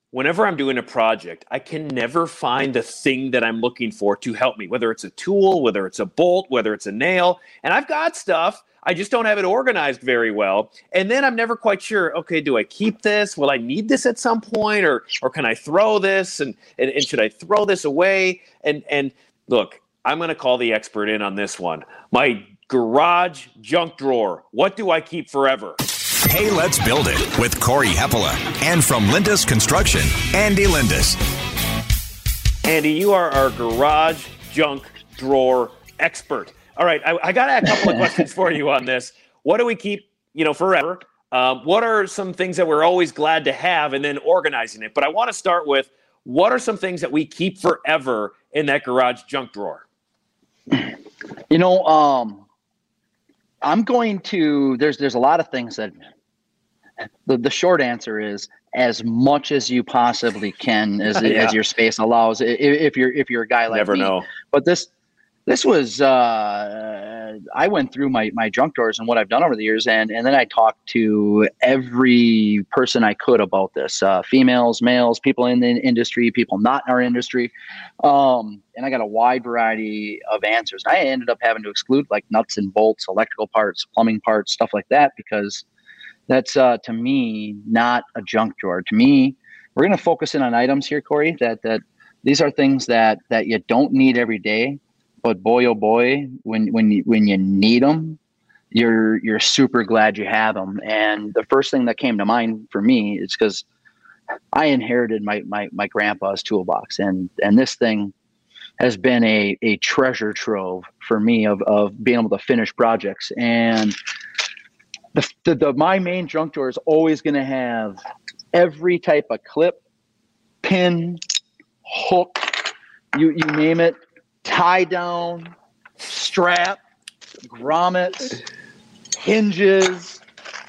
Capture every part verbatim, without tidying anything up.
whenever I'm doing a project, I can never find the thing that I'm looking for to help me, whether it's a tool, whether it's a bolt, whether it's a nail. And I've got stuff, I just don't have it organized very well. And then I'm never quite sure, okay, do I keep this? Will I need this at some point? Or or can I throw this? And, and, and should I throw this away? And, and look, I'm going to call the expert in on this one. My garage junk drawer. What do I keep forever? Hey, let's build it with Corey Heppola. And from Lindus Construction, Andy Lindus. Andy, you are our garage junk drawer expert. All right, I, I got a couple of questions for you on this. What do we keep, you know, forever? Um, what are some things that we're always glad to have, and then organizing it? But I want to start with, what are some things that we keep forever in that garage junk drawer? You know, um, I'm going to, there's there's a lot of things that, the, the short answer is as much as you possibly can, as yeah. as your space allows, if, if you're if you're a guy like Never me. know. But this this was, uh, I went through my, my junk drawers and what I've done over the years, and, and then I talked to every person I could about this, uh, females, males, people in the industry, people not in our industry. Um, and I got a wide variety of answers. I ended up having to exclude like nuts and bolts, electrical parts, plumbing parts, stuff like that, because that's, uh, to me, not a junk drawer. To me, we're going to focus in on items here, Corey, that, that these are things that, that you don't need every day. But boy, oh boy, when when you, when you need them, you're you're super glad you have them. And the first thing that came to mind for me is because I inherited my, my my grandpa's toolbox, and and this thing has been a a treasure trove for me of of being able to finish projects. And the the, the my main junk drawer is always going to have every type of clip, pin, hook, you you name it. Tie down, strap, grommets, hinges,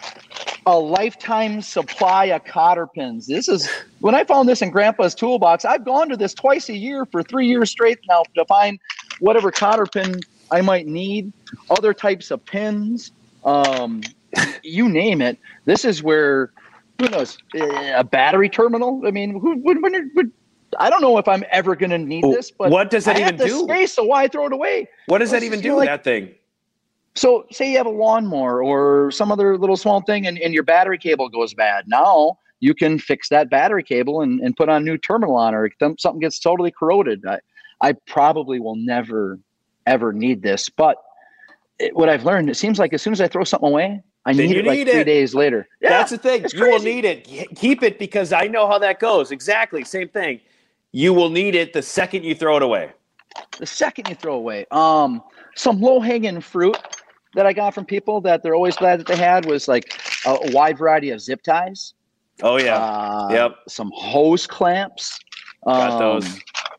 a lifetime supply of cotter pins. This is, when I found this in Grandpa's toolbox, I've gone to this twice a year for three years straight now to find whatever cotter pin I might need, other types of pins, um, you name it. This is where, who knows, a battery terminal? I mean, who would, when, would, I don't know if I'm ever going to need this, but what does that I even have the do? Space, so why throw it away? What does that even do, like, that thing? So say you have a lawnmower or some other little small thing and, and your battery cable goes bad. Now you can fix that battery cable and, and put on a new terminal on, or if something gets totally corroded. I, I probably will never, ever need this. But it, what I've learned, it seems like as soon as I throw something away, I then need it like need three it. days later. Yeah, that's the thing. You will need it. Keep it, because I know how that goes. Exactly. Same thing. You will need it the second you throw it away. The second you throw away. Um, some low-hanging fruit that I got from people that they're always glad that they had was like a, a wide variety of zip ties. Oh, yeah. Uh, yep. Some hose clamps. Got um, those.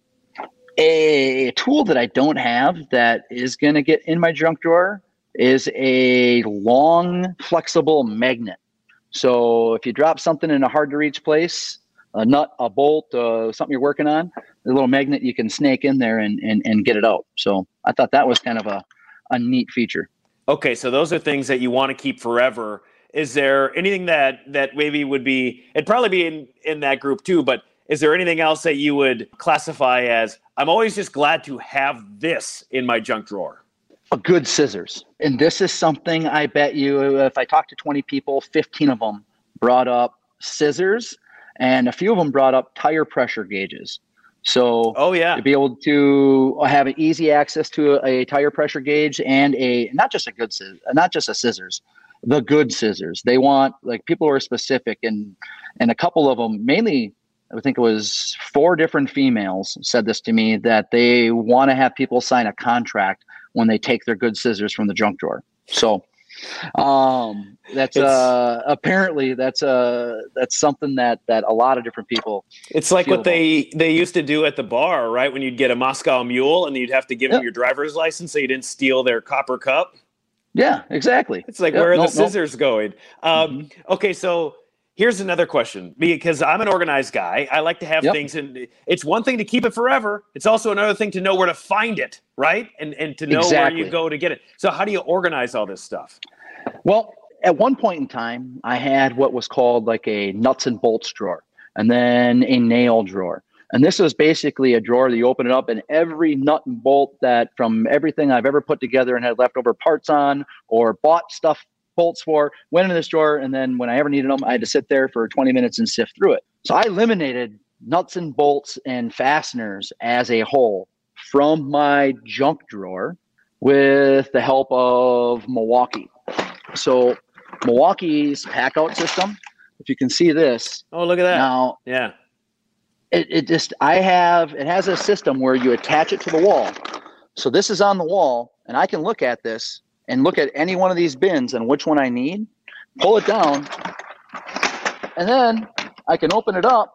A tool that I don't have that is going to get in my junk drawer is a long, flexible magnet. So if you drop something in a hard-to-reach place, a nut, a bolt, uh, something you're working on, a little magnet you can snake in there and, and, and get it out. So I thought that was kind of a, a neat feature. Okay, so those are things that you want to keep forever. Is there anything that, that maybe would be, it'd probably be in, in that group too, but is there anything else that you would classify as, I'm always just glad to have this in my junk drawer? A good scissors. And this is something I bet you, if I talk to twenty people, fifteen of them brought up scissors. And a few of them brought up tire pressure gauges. So oh, yeah. to be able to have an easy access to a, a tire pressure gauge and a, not just a good, not just a scissors, the good scissors. They want, like, people who are specific, and, and a couple of them, mainly, I think it was four different females said this to me, that they want to have people sign a contract when they take their good scissors from the junk drawer. So um that's it's, uh apparently that's uh that's something that that a lot of different people it's like what about. they they used to do at the bar, right? When you'd get a Moscow Mule and you'd have to give yep. them your driver's license so you didn't steal their copper cup. Yeah, exactly. It's like, yep. where are nope, the scissors nope. going? Um mm-hmm. Okay, so here's another question, because I'm an organized guy. I like to have yep. things, and it's one thing to keep it forever. It's also another thing to know where to find it, right? And and to know exactly. where you go to get it. So how do you organize all this stuff? Well, at one point in time, I had what was called like a nuts and bolts drawer. and then a nail drawer. And this is basically a drawer that you open it up, and every nut and bolt that from everything I've ever put together and had leftover parts on or bought stuff, bolts for, went into this drawer. And then when I ever needed them, I had to sit there for twenty minutes and sift through it. So I eliminated nuts and bolts and fasteners as a whole from my junk drawer with the help of Milwaukee. So Milwaukee's pack out system, if you can see this. Oh, look at that. Now, yeah. It, it just, I have, it has a system where you attach it to the wall. So this is on the wall, and I can look at this and look at any one of these bins and which one I need, pull it down, and then I can open it up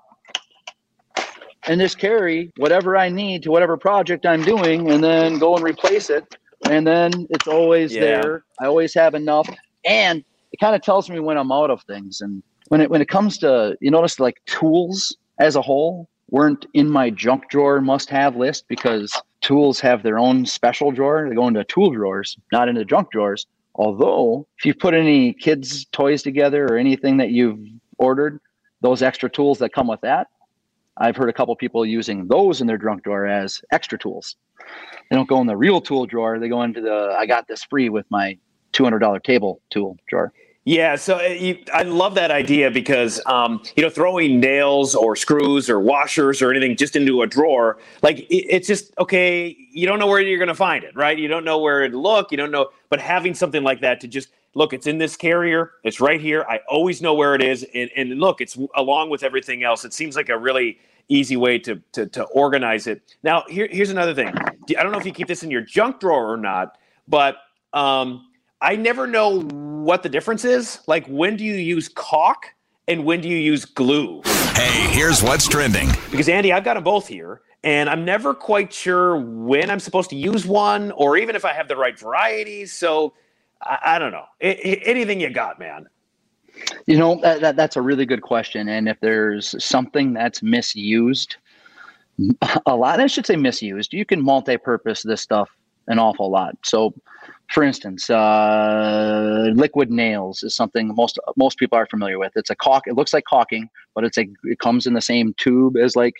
and just carry whatever I need to whatever project I'm doing and then go and replace it. And then it's always yeah. there. I always have enough. And it kind of tells me when I'm out of things. And when it, when it comes to, you notice like tools as a whole weren't in my junk drawer must-have list because tools have their own special drawer. They go into tool drawers, not into junk drawers. Although, if you put any kids' toys together or anything that you've ordered, those extra tools that come with that, I've heard a couple people using those in their junk drawer as extra tools. They don't go in the real tool drawer. They go into the, I got this free with my two hundred dollars table tool drawer. Yeah, so you, I love that idea because, um, you know, throwing nails or screws or washers or anything just into a drawer, like it, it's just, okay, you don't know where you're going to find it, right? You don't know where to look, you don't know, but having something like that to just, look, it's in this carrier, it's right here, I always know where it is, and, and look, it's along with everything else. It seems like a really easy way to to, to organize it. Now, here, here's another thing. I don't know if you keep this in your junk drawer or not, but um, I never know what the difference is. Like, when do you use caulk and when do you use glue? Hey, here's what's trending. Because, Andy, I've got them both here, and I'm never quite sure when I'm supposed to use one or even if I have the right varieties. So, I, I don't know. I, I, anything you got, man. You know, that, that that's a really good question. And if there's something that's misused, a lot, I should say misused, you can multi-purpose this stuff an awful lot. So, for instance, uh, liquid nails is something most most people are familiar with. It's a caulk. It looks like caulking, but it's a it comes in the same tube as like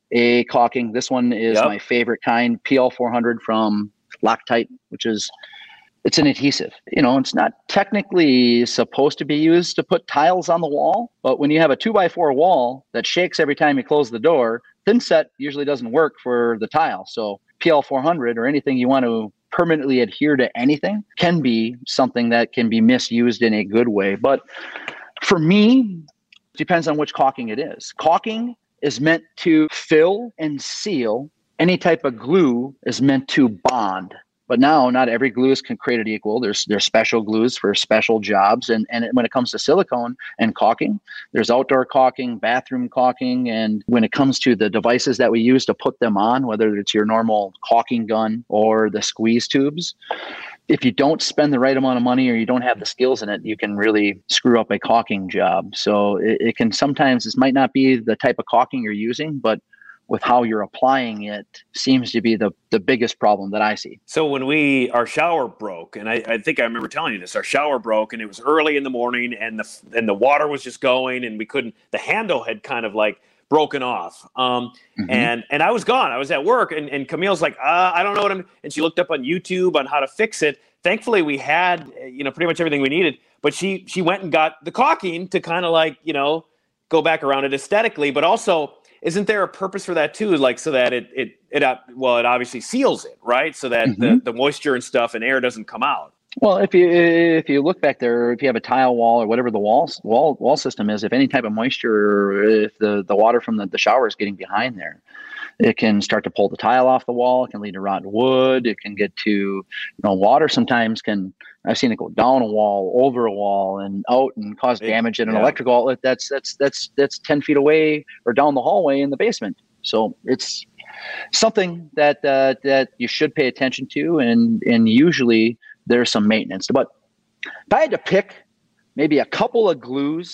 a caulking. This one is yep. my favorite kind, P L four hundred from Loctite, which is it's an adhesive. You know, it's not technically supposed to be used to put tiles on the wall, but when you have a two by four wall that shakes every time you close the door, thin set usually doesn't work for the tile. So P L four hundred or anything you want to permanently adhere to anything can be something that can be misused in a good way. But for me, it depends on which caulking it is. Caulking is meant to fill and seal. Any type of glue is meant to bond. But now not every glue is created equal. There's there's special glues for special jobs. And, and when it comes to silicone and caulking, there's outdoor caulking, bathroom caulking. And when it comes to the devices that we use to put them on, whether it's your normal caulking gun or the squeeze tubes, if you don't spend the right amount of money or you don't have the skills in it, you can really screw up a caulking job. So it, it can sometimes, this might not be the type of caulking you're using, but with how you're applying it seems to be the, the biggest problem that I see. So when we, our shower broke, and I, I think I remember telling you this, our shower broke and it was early in the morning and the, and the water was just going and we couldn't, the handle had kind of like broken off. Um, mm-hmm. and, and I was gone, I was at work and, and Camille's like, uh, I don't know what I'm, and she looked up on YouTube on how to fix it. Thankfully we had, you know, pretty much everything we needed, but she, she went and got the caulking to kind of like, you know, go back around it aesthetically, but also, isn't there a purpose for that too? Like so that it it it well, it obviously seals it, right? So that mm-hmm. the, the moisture and stuff and air doesn't come out. Well, if you if you look back there, if you have a tile wall or whatever the wall wall wall system is, if any type of moisture, or if the, the water from the, the shower is getting behind there, it can start to pull the tile off the wall. It can lead to rotten wood. It can get to, you know, water sometimes can, I've seen it go down a wall, over a wall, and out and cause damage in an yeah. electrical outlet that's that's that's that's ten feet away or down the hallway in the basement. So it's something that uh, that you should pay attention to, and and usually there's some maintenance. But if I had to pick maybe a couple of glues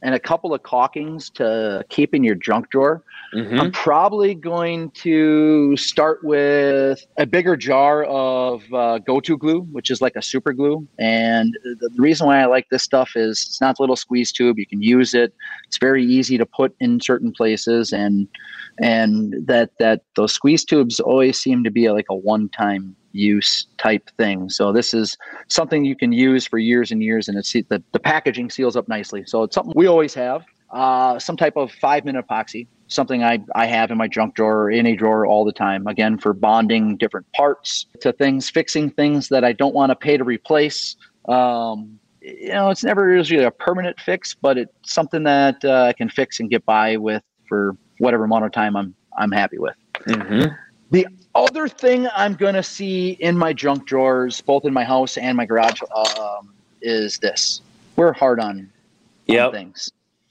and a couple of caulkings to keep in your junk drawer. Mm-hmm. I'm probably going to start with a bigger jar of uh, go-to glue, which is like a super glue. And the, the reason why I like this stuff is it's not a little squeeze tube. You can use it. It's very easy to put in certain places, and and that that those squeeze tubes always seem to be a, like a one-time use type thing. So this is something you can use for years and years, and it's the, the packaging seals up nicely. So it's something we always have. Uh, some type of five minute epoxy, something I, I have in my junk drawer or in a drawer all the time, again, for bonding different parts to things, fixing things that I don't want to pay to replace. Um, you know, it's never usually a permanent fix, but it's something that uh, I can fix and get by with for whatever amount of time I'm I'm happy with. Mm-hmm. The other thing I'm going to see in my junk drawers, both in my house and my garage, um, is this. We're hard on, on yep. things.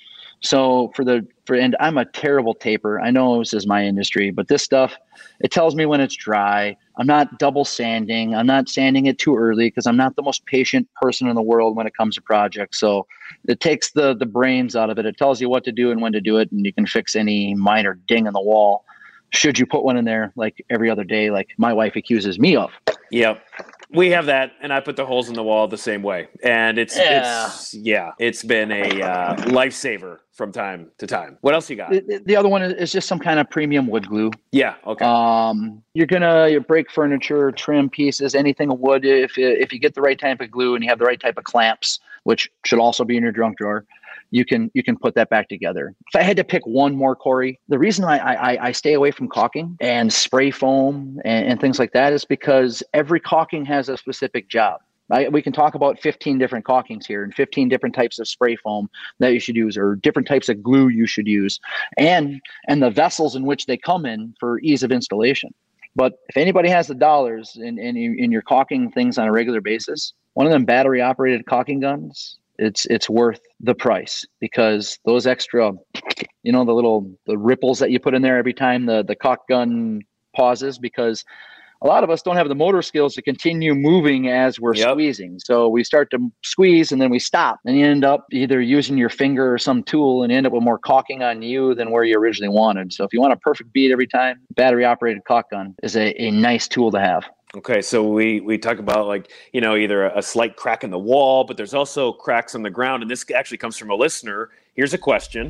So for the, for, and I'm a terrible taper. I know this is my industry, but this stuff, it tells me when it's dry. I'm not double sanding. I'm not sanding it too early because I'm not the most patient person in the world when it comes to projects. So it takes the, the brains out of it. It tells you what to do and when to do it. And you can fix any minor ding in the wall should you put one in there like every other day, like my wife accuses me of. Yep. We have that, and I put the holes in the wall the same way. And it's, yeah, it's, yeah, it's been a uh, lifesaver from time to time. What else you got? The, the other one is just some kind of premium wood glue. Yeah, okay. Um, you're going to break furniture, trim pieces, anything of wood. If, if you get the right type of glue and you have the right type of clamps, which should also be in your junk drawer, you can you can put that back together. If I had to pick one more, Corey, the reason I I, I stay away from caulking and spray foam and, and things like that is because every caulking has a specific job. I, we can talk about fifteen different caulkings here and fifteen different types of spray foam that you should use, or different types of glue you should use, and and the vessels in which they come in for ease of installation. But if anybody has the dollars and in, in, in your caulking things on a regular basis, one of them battery operated caulking guns, it's it's worth the price, because those extra, you know, the little the ripples that you put in there every time the the caulk gun pauses, because a lot of us don't have the motor skills to continue moving as we're yep. squeezing. So we start to squeeze and then we stop, and you end up either using your finger or some tool and you end up with more caulking on you than where you originally wanted. So if you want a perfect bead every time, battery operated caulk gun is a, a nice tool to have. Okay, so we, we talk about, like, you know, either a slight crack in the wall, but there's also cracks on the ground. And this actually comes from a listener. Here's a question.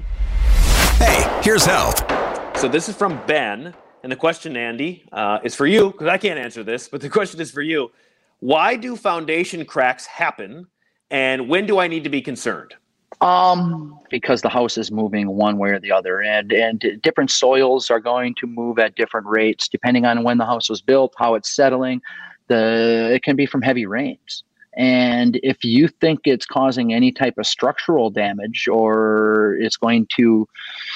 Hey, here's health. So this is from Ben. And the question, Andy, uh, is for you, because I can't answer this, but the question is for you. Why do foundation cracks happen? And when do I need to be concerned? Um, because the house is moving one way or the other, and, and different soils are going to move at different rates, depending on when the house was built, how it's settling. The, it can be from heavy rains. And if you think it's causing any type of structural damage, or it's going to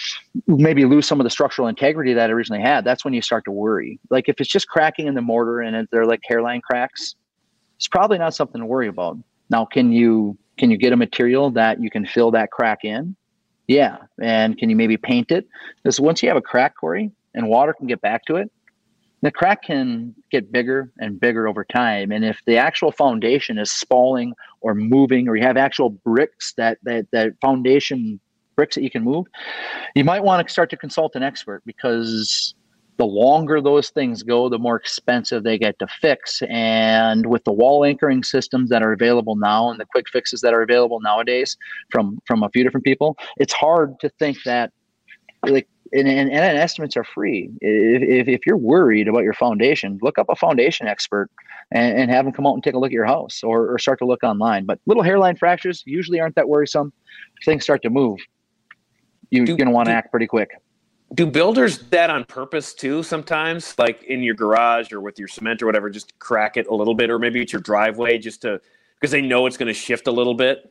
maybe lose some of the structural integrity that it originally had, that's when you start to worry. Like if it's just cracking in the mortar and they're like hairline cracks, it's probably not something to worry about. Now, can you can you get a material that you can fill that crack in? Yeah. And can you maybe paint it? Because once you have a crack, Corey, and water can get back to it, the crack can get bigger and bigger over time. And if the actual foundation is spalling or moving, or you have actual bricks, that that that foundation bricks that you can move, you might want to start to consult an expert, because the longer those things go, the more expensive they get to fix. And with the wall anchoring systems that are available now and the quick fixes that are available nowadays from, from a few different people, it's hard to think that, like, and, and, and estimates are free. If, if, if you're worried about your foundation, look up a foundation expert and, and have them come out and take a look at your house, or, or start to look online. But little hairline fractures usually aren't that worrisome. If things start to move, you're going to want to act pretty quick. Do builders do that on purpose too sometimes, like in your garage or with your cement or whatever, just crack it a little bit, or maybe it's your driveway, just to, because they know it's going to shift a little bit?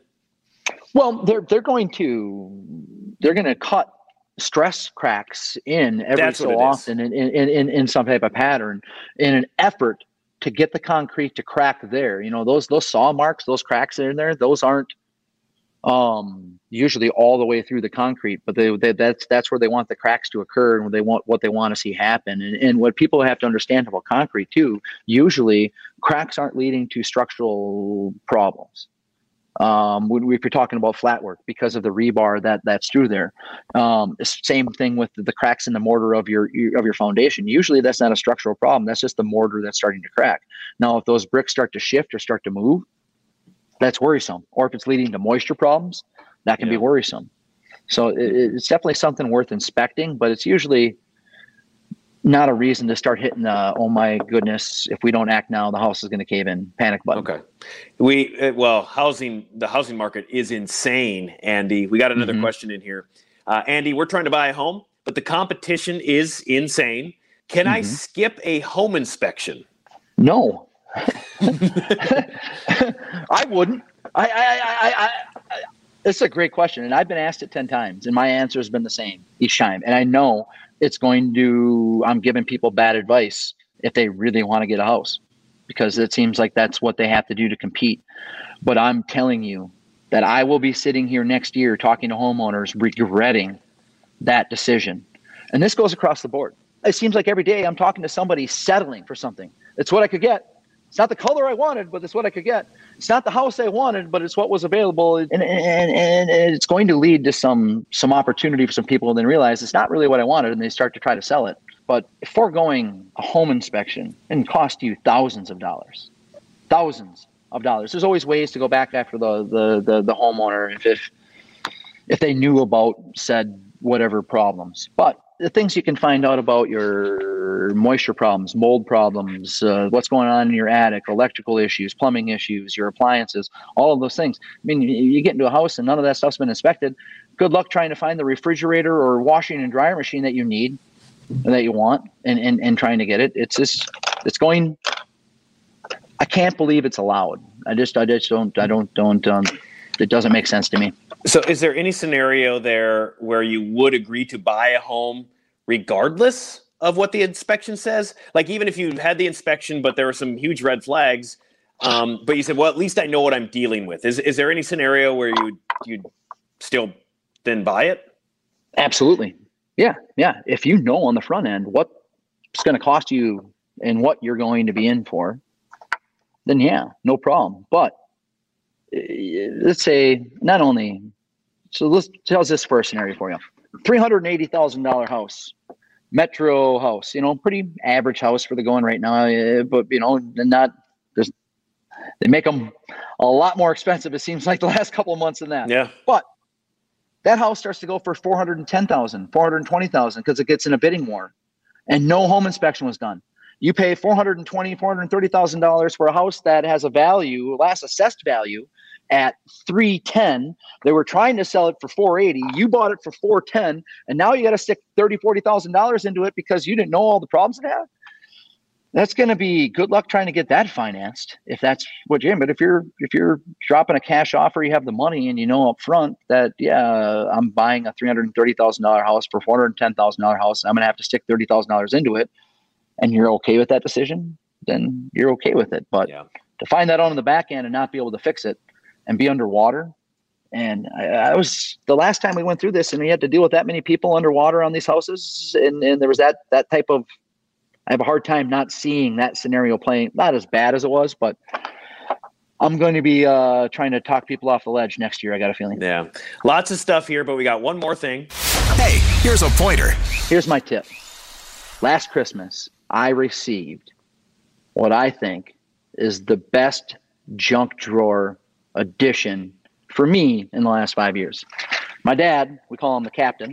Well, they're they're going to they're going to cut stress cracks in every That's so often in, in, in, in some type of pattern, in an effort to get the concrete to crack there. You know, those those saw marks, those cracks in there, those aren't um usually all the way through the concrete, but they, they that's that's where they want the cracks to occur, and they want what they want to see happen. And, and what people have to understand about concrete too, usually cracks aren't leading to structural problems. Um, when we, if you're talking about flat work because of the rebar that that's through there. Um, same thing with the, the cracks in the mortar of your of your foundation. Usually that's not a structural problem. That's just the mortar that's starting to crack. Now, if those bricks start to shift or start to move, that's worrisome. Or if it's leading to moisture problems, that can yeah. be worrisome. So it, it's definitely something worth inspecting, but it's usually not a reason to start hitting the, oh my goodness, if we don't act now, the house is going to cave in, panic button. Okay. We, well, housing, the housing market is insane, Andy. We got another mm-hmm. question in here. Uh, Andy, we're trying to buy a home, but the competition is insane. Can mm-hmm. I skip a home inspection? No. I wouldn't. I, I, I, I, I, it's a great question. And I've been asked it ten times and my answer has been the same each time. And I know it's going to, I'm giving people bad advice if they really want to get a house, because it seems like that's what they have to do to compete. But I'm telling you that I will be sitting here next year talking to homeowners regretting that decision. And this goes across the board. It seems like every day I'm talking to somebody settling for something. It's what I could get. It's not the color I wanted, but it's what I could get. It's not the house I wanted, but it's what was available. And, and, and, and it's going to lead to some some opportunity for some people and then realize it's not really what I wanted, and they start to try to sell it. But foregoing a home inspection can cost you thousands of dollars. Thousands of dollars. There's always ways to go back after the the the, the homeowner if, if if they knew about said whatever problems. But the things you can find out about your moisture problems, mold problems, uh, what's going on in your attic, electrical issues, plumbing issues, your appliances, all of those things. I mean, you get into a house and none of that stuff's been inspected. Good luck trying to find the refrigerator or washing and dryer machine that you need, that you want, and, and, and trying to get it. It's just, it's going, I can't believe it's allowed. I just, I just don't, I don't, don't, um, it doesn't make sense to me. So is there any scenario there where you would agree to buy a home regardless of what the inspection says? Like, even if you had the inspection, but there were some huge red flags, um, but you said, well, at least I know what I'm dealing with. Is is there any scenario where you you'd still then buy it? Absolutely. Yeah. Yeah. If you know on the front end what it's going to cost you and what you're going to be in for, then yeah, no problem. But let's say not only, so let's tell us this first scenario for you. three hundred eighty thousand dollars house, metro house, you know, pretty average house for the going right now, but you know, not, there's, they make them a lot more expensive. It seems like the last couple of months than that. Yeah. But that house starts to go for four hundred ten thousand dollars, four hundred twenty thousand dollars because it gets in a bidding war and no home inspection was done. You pay four hundred twenty thousand dollars, four hundred thirty thousand dollars for a house that has a value, last assessed value at three ten. They were trying to sell it for four eighty. You bought it for four ten, and now you got to stick thirty thousand dollars, forty thousand dollars into it because you didn't know all the problems it had. That's going to be good luck trying to get that financed if that's what you're in. But if you're if you're dropping a cash offer, you have the money and you know up front that, yeah, I'm buying a three hundred thirty thousand dollars house for four hundred ten thousand dollars house. I'm going to have to stick thirty thousand dollars into it, and you're okay with that decision, then you're okay with it. But yeah, to find that out on the back end and not be able to fix it and be underwater. And I, I was, the last time we went through this and we had to deal with that many people underwater on these houses. And, and there was that, that type of, I have a hard time not seeing that scenario playing, not as bad as it was, but I'm going to be uh, trying to talk people off the ledge next year. I got a feeling. Yeah. Lots of stuff here, but we got one more thing. Hey, here's a pointer. Here's my tip. Last Christmas, I received what I think is the best junk drawer addition for me in the last five years. My dad, we call him the captain,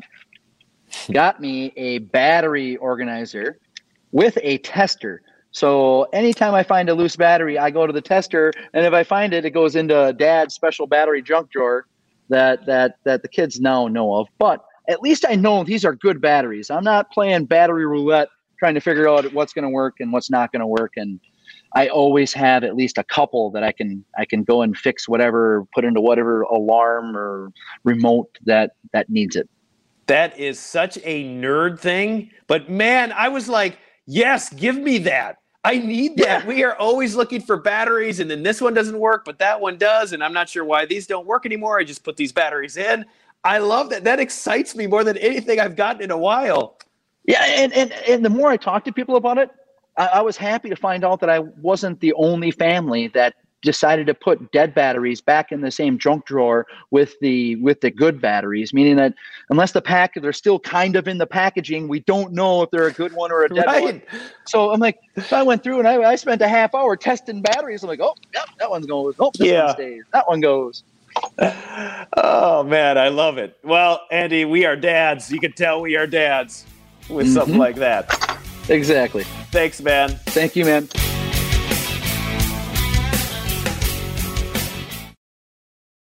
got me a battery organizer with a tester. So anytime I find a loose battery, I go to the tester, and if I find it, it goes into Dad's special battery junk drawer that that that the kids now know of. But at least I know these are good batteries. I'm not playing battery roulette trying to figure out what's going to work and what's not going to work. And I always have at least a couple that I can I can go and fix whatever, put into whatever alarm or remote that that needs it. That is such a nerd thing, but man, I was like, yes, give me that. I need that. Yeah. We are always looking for batteries, and then this one doesn't work, but that one does, and I'm not sure why these don't work anymore. I just put these batteries in. I love that. That excites me more than anything I've gotten in a while. Yeah, and and, and the more I talk to people about it, I, I was happy to find out that I wasn't the only family that decided to put dead batteries back in the same junk drawer with the with the good batteries, meaning that unless the pack they're still kind of in the packaging, we don't know if they're a good one or a dead Right. one. So I'm like, so I went through and I, I spent a half hour testing batteries. I'm like, oh, yep, that one goes. Oh, this Yeah. one stays. That one goes. Oh man, I love it. Well, Andy, we are dads. You can tell we are dads with Mhm. something like that. Exactly. Thanks, man. Thank you, man.